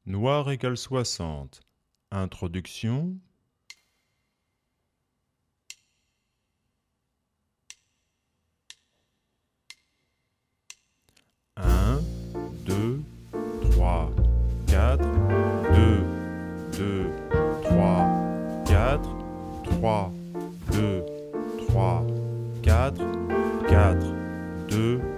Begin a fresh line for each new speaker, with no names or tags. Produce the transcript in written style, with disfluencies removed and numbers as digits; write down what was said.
Noir égale 60. Introduction. Un, 2, 3, 4, 2, 2, 3, 4, 3, 2, 3, 4, 4, 2,